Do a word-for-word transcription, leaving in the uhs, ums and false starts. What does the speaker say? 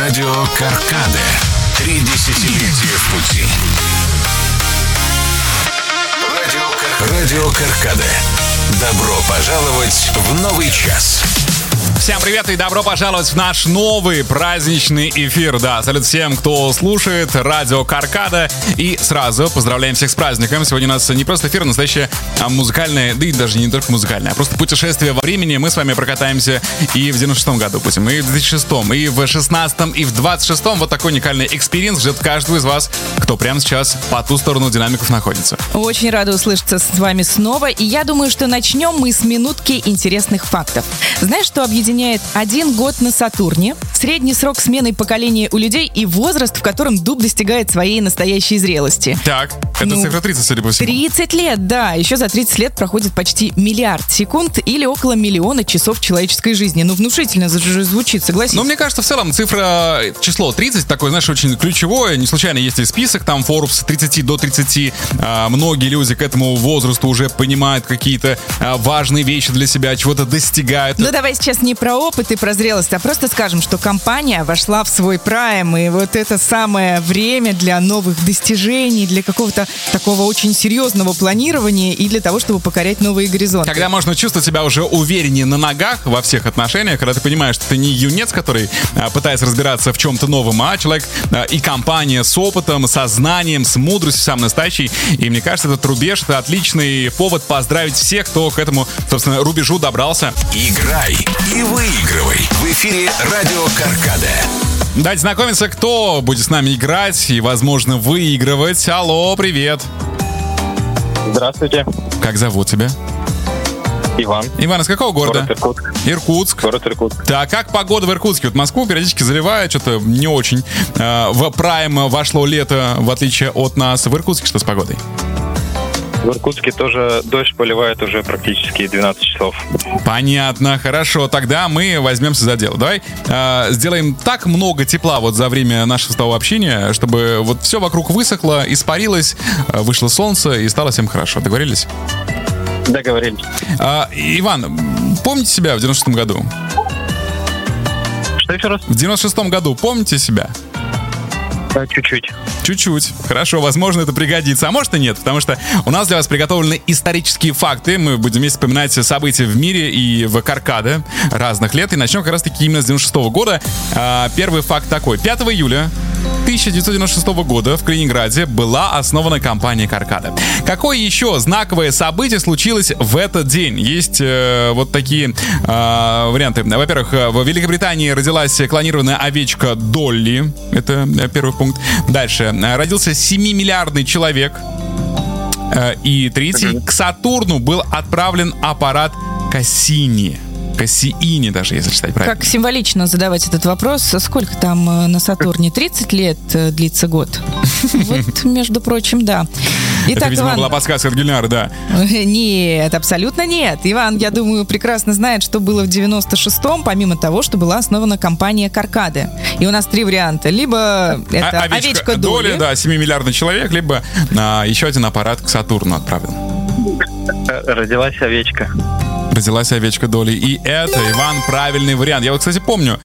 Радио Каркаде. Три десятилетия в пути. Радио, Радио Каркаде. Добро пожаловать в новый час. Всем привет и добро пожаловать в наш новый праздничный эфир. Да, салют всем, кто слушает Радио Каркаде. И сразу поздравляем всех с праздником. Сегодня у нас не просто эфир, а настоящее музыкальное, да и даже не только музыкальное, а просто путешествие во времени. Мы с вами прокатаемся и в девяносто шестом году путем, и в две тысячи шестом, и в шестнадцатом, и в двадцать шестом. Вот такой уникальный экспириенс ждет каждого из вас, кто прямо сейчас по ту сторону динамиков находится. Очень рада услышаться с вами снова. И я думаю, что начнем мы с минутки интересных фактов. Знаешь, что объединяет один год на Сатурне, средний срок смены поколения у людей и возраст, в котором дуб достигает своей настоящей зрелости? Так, это ну, цифра тридцать, судя по всему. тридцать лет, да. Еще за тридцать лет проходит почти миллиард секунд или около миллиона часов человеческой жизни. Ну, внушительно же звучит, согласись. Ну, мне кажется, в целом цифра, число тридцать, такое, знаешь, очень ключевое. Не случайно есть и список, там, Forbes с тридцати до тридцати. А, многие люди к этому возрасту уже понимают какие-то а, важные вещи для себя, чего-то достигают. Ну, давай сейчас не про опыт и про зрелость, а просто скажем, что компания вошла в свой прайм, и вот это самое время для новых достижений, для какого-то такого очень серьезного планирования и для того, чтобы покорять новые горизонты. Когда можно чувствовать себя уже увереннее на ногах во всех отношениях, когда ты понимаешь, что ты не юнец, который а, пытается разбираться в чем-то новом, а человек а, и компания с опытом, со знанием, с мудростью, сам настоящий. И мне кажется, этот рубеж — это отличный повод поздравить всех, кто к этому, собственно, рубежу добрался. Играй и выигрывай. В эфире Радио Каркаде. Давайте знакомиться, кто будет с нами играть и, возможно, выигрывать. Алло, привет. Здравствуйте. Как зовут тебя? Иван. Иван, из какого города? Город Иркутск. Иркутск. Город Иркутск. Так, как погода в Иркутске? Вот Москву периодически заливает, что-то не очень. Э, в прайм вошло лето, в отличие от нас. В Иркутске что с погодой? В Иркутске тоже дождь поливает уже практически двенадцать часов. Понятно, хорошо. Тогда мы возьмемся за дело. Давай э, сделаем так много тепла вот за время нашего с тобой общения, чтобы вот все вокруг высохло, испарилось, э, вышло солнце и стало всем хорошо. Договорились? Договорились. Э, Иван, помните себя в девяносто шестом году? Что еще раз? В девяносто шестом году помните себя? Да, чуть-чуть. Чуть-чуть. Хорошо, возможно, это пригодится. А может и нет, потому что у нас для вас приготовлены исторические факты. Мы будем вместе вспоминать события в мире и в Каркаде разных лет. И начнем как раз-таки именно с девяносто шестого года. А, первый факт такой. пятого июля тысяча девятьсот девяносто шестого года в Калининграде была основана компания Каркаде. Какое еще знаковое событие случилось в этот день? Есть э, вот такие э, варианты. Во-первых, в Великобритании родилась клонированная овечка Долли. Это первый пункт. Дальше. Родился семимиллиардный человек. Э, и третий. К Сатурну был отправлен аппарат Кассини. Кассиини даже, если читать правильно. Как символично задавать этот вопрос. Сколько там на Сатурне? тридцать лет длится год? Вот, между прочим, да. Итак, это, видимо, Иван... была подсказка от Гульнары, да. Нет, абсолютно нет. Иван, я думаю, прекрасно знает, что было в девяносто шестом, помимо того, что была основана компания Каркаде. И у нас три варианта. Либо это а, овечка, овечка Долли, Долли, да, семимиллиардный человек, либо а, еще один аппарат к Сатурну отправлен. Родилась овечка. Родилась овечка Долли. И это, Иван, правильный вариант. Я вот, кстати, помню,